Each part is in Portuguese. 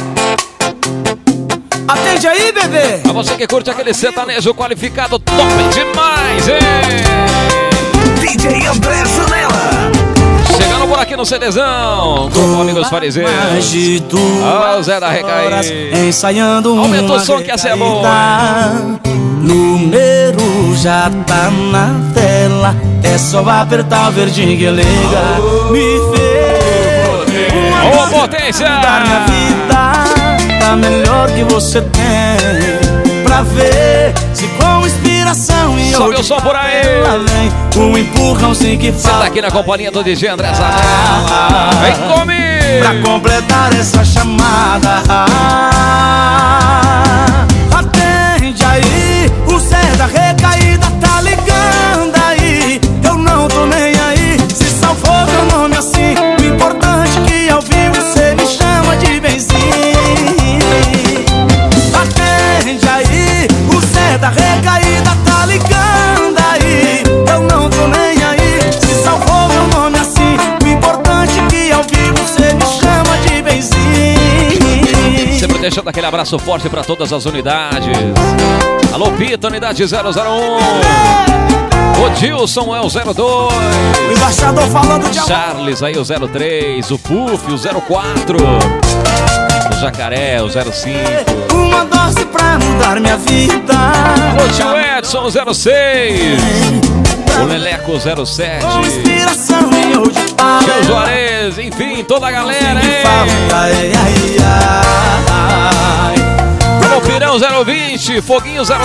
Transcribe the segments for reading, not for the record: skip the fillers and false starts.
Atende aí, bebê. Pra você que curte aquele sertanejo qualificado top demais, hein? DJ André Zanella. Chegando por aqui no CDzão, com o Amigos Fariseus. Ó, Zé da Recaí. Ensaiando aumenta o som que essa é boa. Número já tá na tela, é só apertar o verdinho que liga. Me fez Ô, potência! dar minha vida, tá melhor que você tem. Pra ver se com inspiração e sobe o som por aí. Vem um empurrãozinho que Você fala. tá aqui na companhia do DJ André Zanella. Vem comigo! Pra completar essa chamada, atende aí, o Zé da Recaída tá ligando aí. Eu não tô nem aí, se salvou meu nome assim. O importante é que ao vivo você me chama de benzinho. Atende aí, o Zé da Recaída tá ligando aí. Eu não tô nem aí, se salvou meu nome assim. O importante é que ao vivo você me chama de benzinho. Sempre deixando aquele abraço forte pra todas as unidades. Alô, Pita, unidade 001. O Dilson é o 02. O embaixador falando de amor. Charles aí o 03. O Puff, o 04. O Jacaré, o 05. Uma dose pra mudar minha vida. Alô, tio Edson, o 06. O Leleco, 07. Com inspiração e eu de paz. Tio Juarez, enfim, toda a galera, hein? Ai, ai, ai. O Pirão 020, Foguinho 010.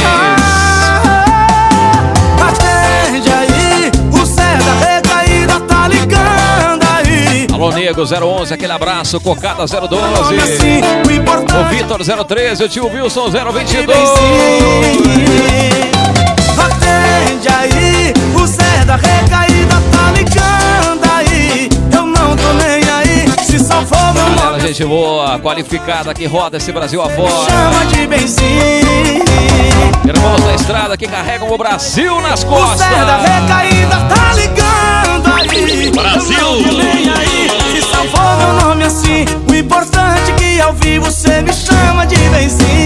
Atende aí, o Zé da Recaída tá ligando aí. Alô, Nego 011, aquele abraço. Cocada 012. Assim, o O importante Vitor 013, o tio Wilson 022. atende aí, o Zé da Recaída tá ligando aí. Eu não tô nem aí, se salvou meu Galera, nome. gente boa, qualificada que roda esse Brasil afora. Chama de benzinho. Irmãos da estrada que carregam o Brasil nas O costas. Zé da Recaída tá ligando aí. Brasil! Eu não tô nem aí, se salvou meu nome assim. O importante é que ao vivo você me chama de benzinho.